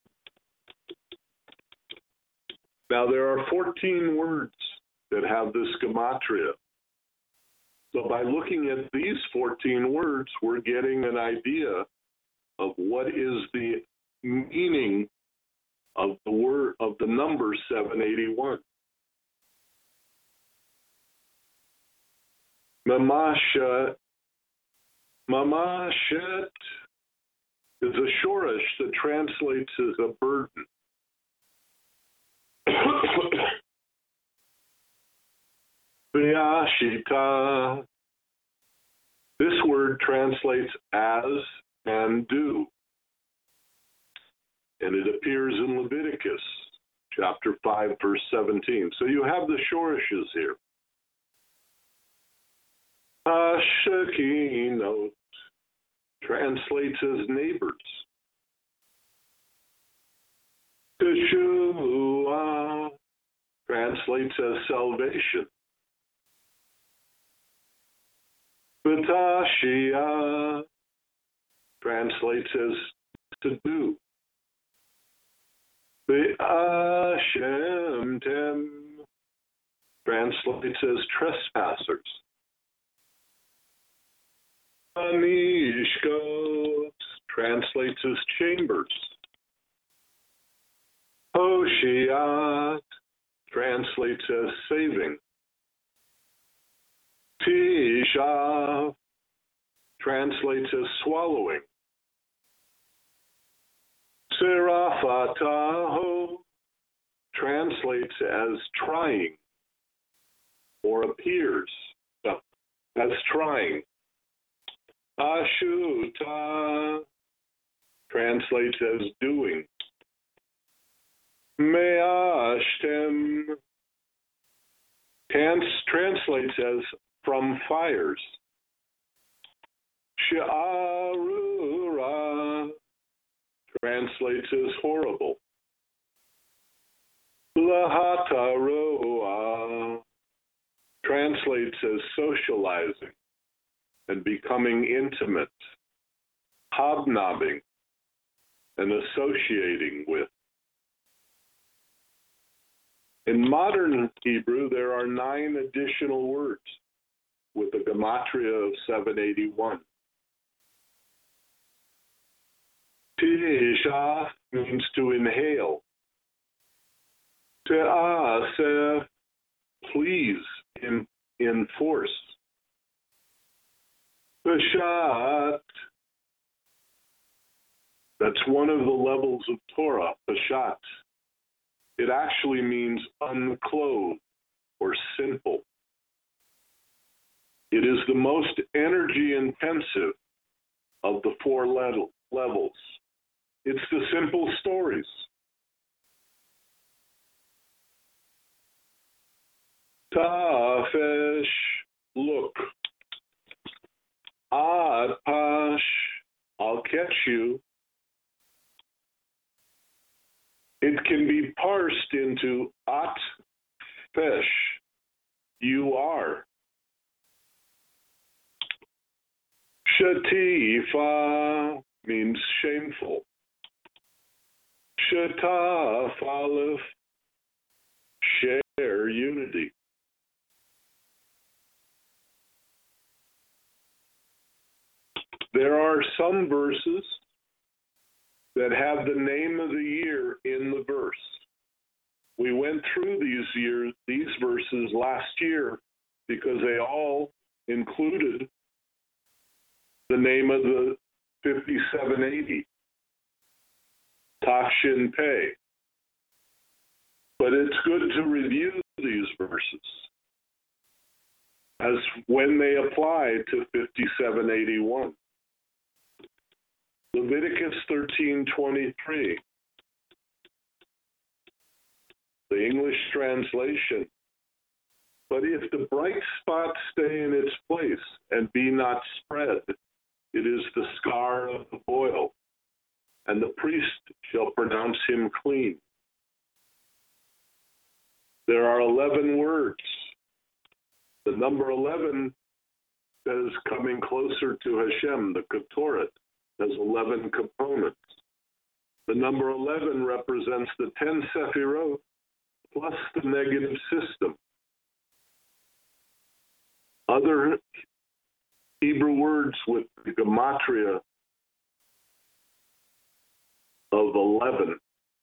Now, there are fourteen words that have this gematria. So by looking at these fourteen words, we're getting an idea of what is the meaning of the word of the number seven eighty-one. Mamashet, Mamashet is a shorish that translates as a burden. V'yashita, this word translates as and do. And it appears in Leviticus chapter five, verse seventeen. So you have the shorishes here. Shekinot translates as neighbors. Teshuvah translates as salvation. B'tashiyah translates as to do. Be'ashemtem translates as trespassers. Anishkot translates as chambers. Hoshiat translates as saving. Tishav translates as swallowing. Sirafataho translates as trying or appears as trying. Ashuta translates as doing. Meashtem trans- translates as from fires. Sha'arura translates as horrible. Lahataroa translates as socializing and becoming intimate, hobnobbing, and associating with. In modern Hebrew, there are nine additional words with a gematria of seven eighty-one. Tisha means to inhale. Te'aseh, please, in, enforce. Peshat, that's one of the levels of Torah, Peshat. It actually means unclothed or simple. It is the most energy intensive of the four le- levels. It's the simple stories. Tafesh, look. Ad pash, I'll catch you. It can be parsed into at fesh, you are. Shatifa means shameful. Shataf aleph, share unity. There are some verses that have the name of the year in the verse. We went through these years, these verses last year because they all included the name of the fifty-seven eighty, Tafshin Pei. But it's good to review these verses as when they apply to fifty-seven eighty-one. Leviticus thirteen twenty-three, the English translation. But if the bright spots stay in its place and be not spread, it is the scar of the boil, and the priest shall pronounce him clean. There are eleven words. The number eleven is coming closer to Hashem, the Ketoret. Has eleven components. The number eleven represents the ten Sephirot plus the negative system. Other Hebrew words with the gematria of eleven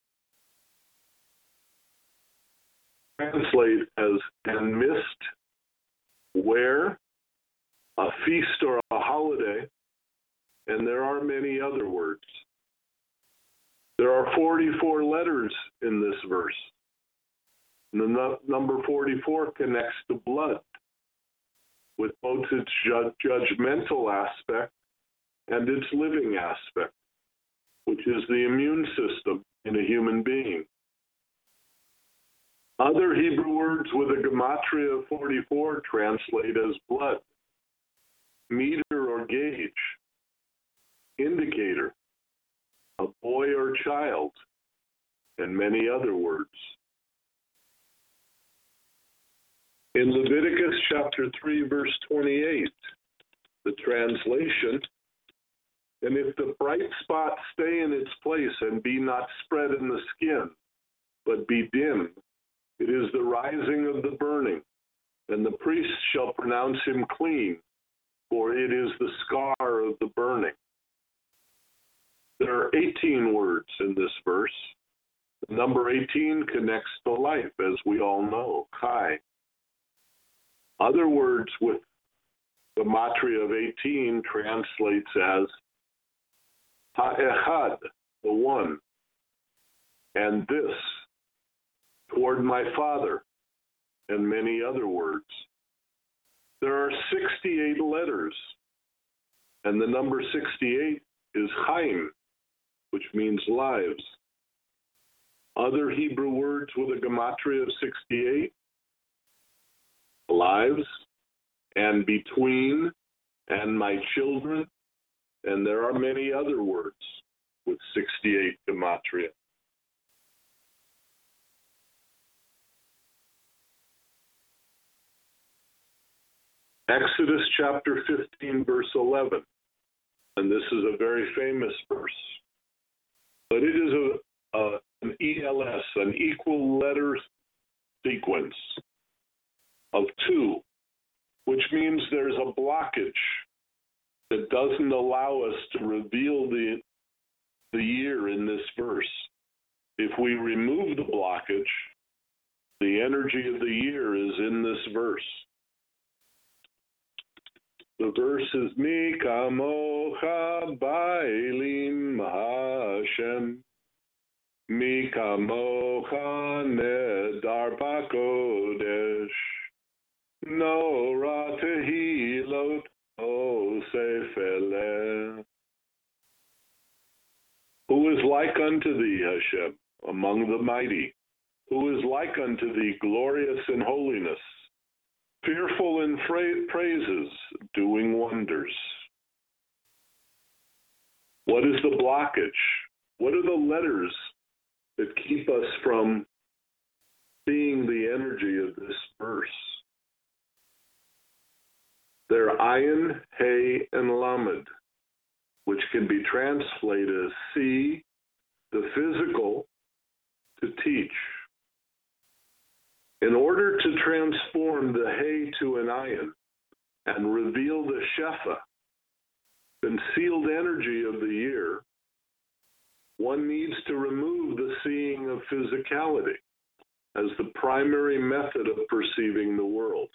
translate as and missed, where, a feast or a holiday, and there are many other words. There are forty-four letters in this verse. And the no- number forty-four connects to blood with both its ju- judgmental aspect and its living aspect, which is the immune system in a human being. Other Hebrew words with a gematria of forty-four translate as blood, meter or gauge, indicator, a boy or child, and many other words. In Leviticus chapter three, verse twenty-eight, the translation, and if the bright spot stay in its place and be not spread in the skin, but be dim, it is the rising of the burning, and the priest shall pronounce him clean, for it is the scar of the burning. There are eighteen words in this verse. The number eighteen connects to life, as we all know, Chai. Other words with the gematria of eighteen translates as Ha'echad, the one, and this, toward my Father, and many other words. There are sixty-eight letters, and the number sixty-eight is Chaim, which means lives. Other Hebrew words with a gematria of sixty-eight, lives, and between, and my children, and there are many other words with sixty-eight gematria. Exodus chapter fifteen, verse eleven, and this is a very famous verse, but it is a, a an E L S, an equal letter sequence of two, which means there's a blockage that doesn't allow us to reveal the, the year in this verse. If we remove the blockage, the energy of the year is in this verse. The verse is Mi kamocha bailim Hashem, Mi kamocha nedar bakodesh, no ra tehilot osefele. Who is like unto thee, Hashem, among the mighty? Who is like unto thee, glorious in holiness, fearful in fra- praises, doing wonders? What is the blockage? What are the letters that keep us from seeing the energy of this verse? They're Ayin, Hey, and Lamed, which can be translated as see, the physical, to teach. In order to transform the Hey to an Ayin and reveal the Shefa, concealed energy of the year, one needs to remove the seeing of physicality as the primary method of perceiving the world.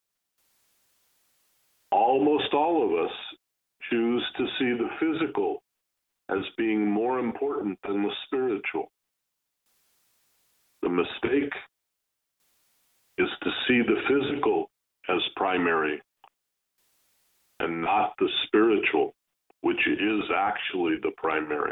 Almost all of us choose to see the physical as being more important than the spiritual. The mistake is to see the physical as primary and not the spiritual, which is actually the primary.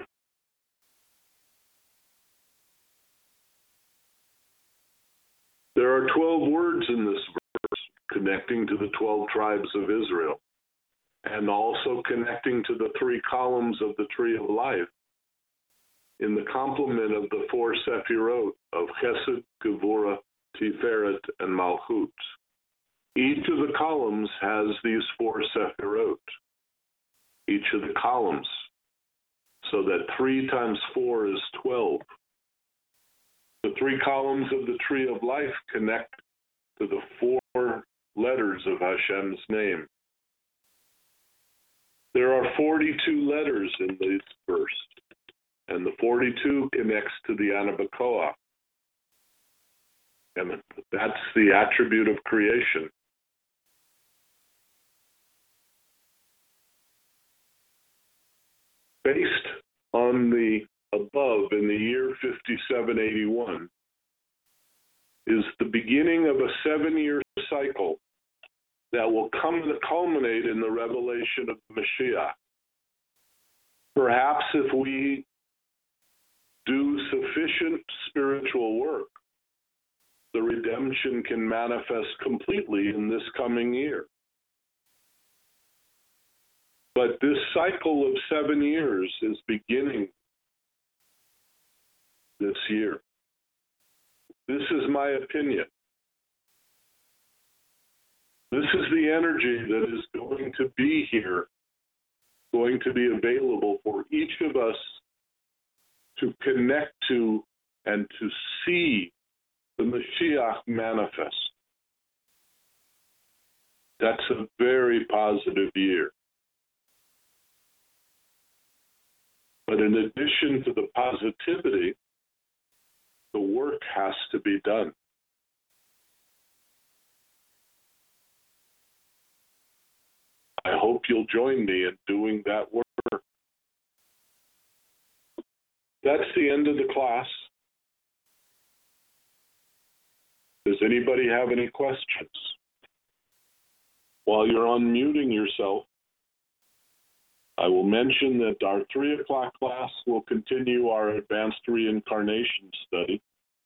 There are twelve words in this verse connecting to the twelve tribes of Israel and also connecting to the three columns of the tree of life in the complement of the four Sephirot of Chesed, Gevurah, Tiferet, and Malchut. Each of the columns has these four Sephirot, each of the columns, so that three times four is twelve. The three columns of the tree of life connect to the four letters of Hashem's name. There are forty-two letters in this verse, and the forty-two connects to the Anabakoa. And that's the attribute of creation. Based on the above, in the year fifty-seven eighty-one, is the beginning of a seven-year cycle that will come to culminate in the revelation of Mashiach. Perhaps if we do sufficient spiritual work, the redemption can manifest completely in this coming year. But this cycle of seven years is beginning this year. This is my opinion. This is the energy that is going to be here, going to be available for each of us to connect to and to see the Mashiach manifest. That's a very positive year. But in addition to the positivity, the work has to be done. I hope you'll join me in doing that work. That's the end of the class. Does anybody have any questions? While you're unmuting yourself, I will mention that our three o'clock class will continue our advanced reincarnation study.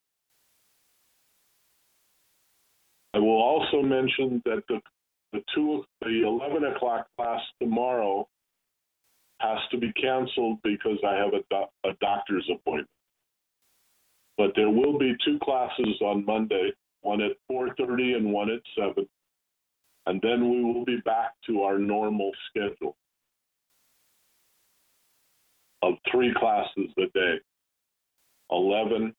I will also mention that the the two the eleven o'clock class tomorrow has to be canceled because I have a, do, a doctor's appointment. But there will be two classes on Monday, one at four thirty and one at seven. And then we will be back to our normal schedule of three classes a day, eleven,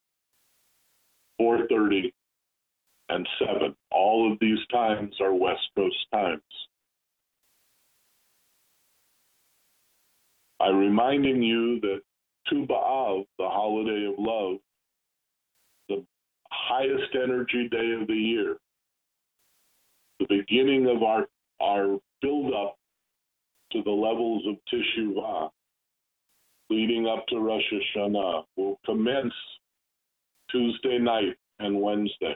four thirty, and seven. All of these times are West Coast times. I'm reminding you that Tu B'Av, the holiday of love, the highest energy day of the year, the beginning of our, our build-up to the levels of Teshuvah, leading up to Rosh Hashanah, will commence Tuesday night and Wednesday.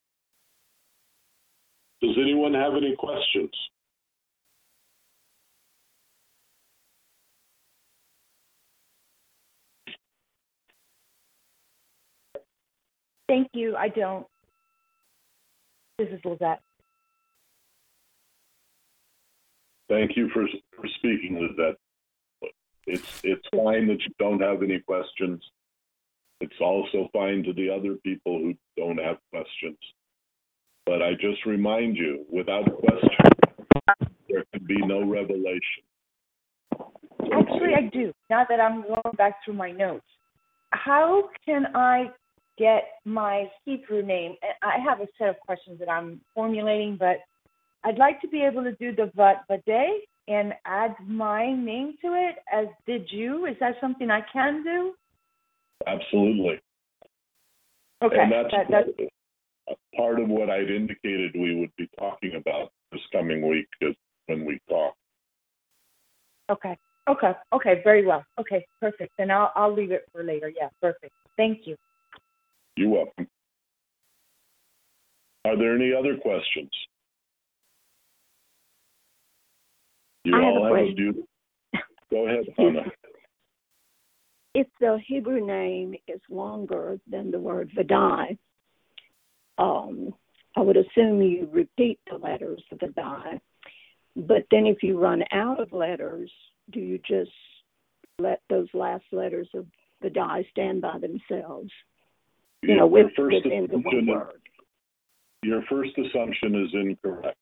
Does anyone have any questions? Thank you. I don't. This is Lizette. Thank you for, for speaking, Lizette. It's, it's fine that you don't have any questions. It's also fine to the other people who don't have questions. But I just remind you, without question, there can be no revelation. Actually, I do. Now that I'm going back through my notes, how can I get my Hebrew name? I have a set of questions that I'm formulating, but I'd like to be able to do the Vat Vade and add my name to it, as did you. Is that something I can do? Absolutely. Okay. And that's, that, that's part of what I'd indicated we would be talking about this coming week is when we talk. Okay. Okay. Okay. Very well. Okay. Perfect. Then I'll I'll leave it for later. Yeah. Perfect. Thank you. You're welcome. Are there any other questions? You I have all a have a question. beautiful. Go ahead, Hannah. If the Hebrew name is longer than the word Vadai, um, I would assume you repeat the letters of Vadai. But then if you run out of letters, do you just let those last letters of Vadai stand by themselves? You know, with, within the one word. Your first assumption is incorrect.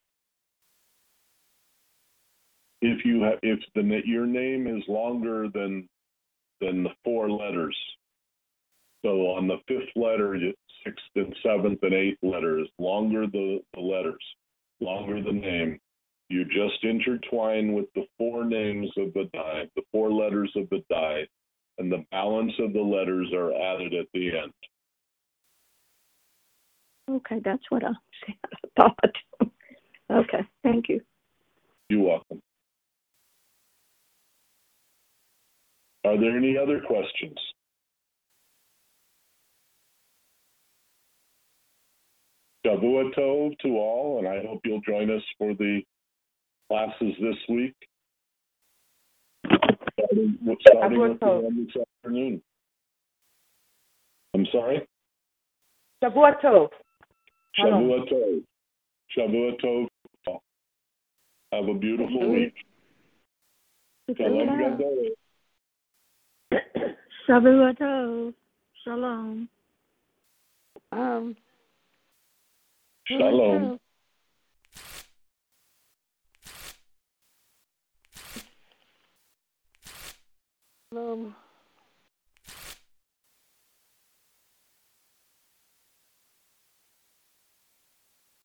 If you have, if the your name is longer than than the four letters, so on the fifth letter, sixth and seventh and eighth letters, longer the, the letters, longer the name, you just intertwine with the four names of the die, the four letters of the die, and the balance of the letters are added at the end. Okay, that's what I thought. Okay, thank you. You're welcome. Are there any other questions? Shavua Tov to all, and I hope you'll join us for the classes this week. Starting, starting with the one this afternoon. I'm sorry? Shavua Tov. Shavua Tov. Shavua Tov. Have a beautiful week. Shalom Gadol. Shavua Tov. Shalom. Um, Shalom.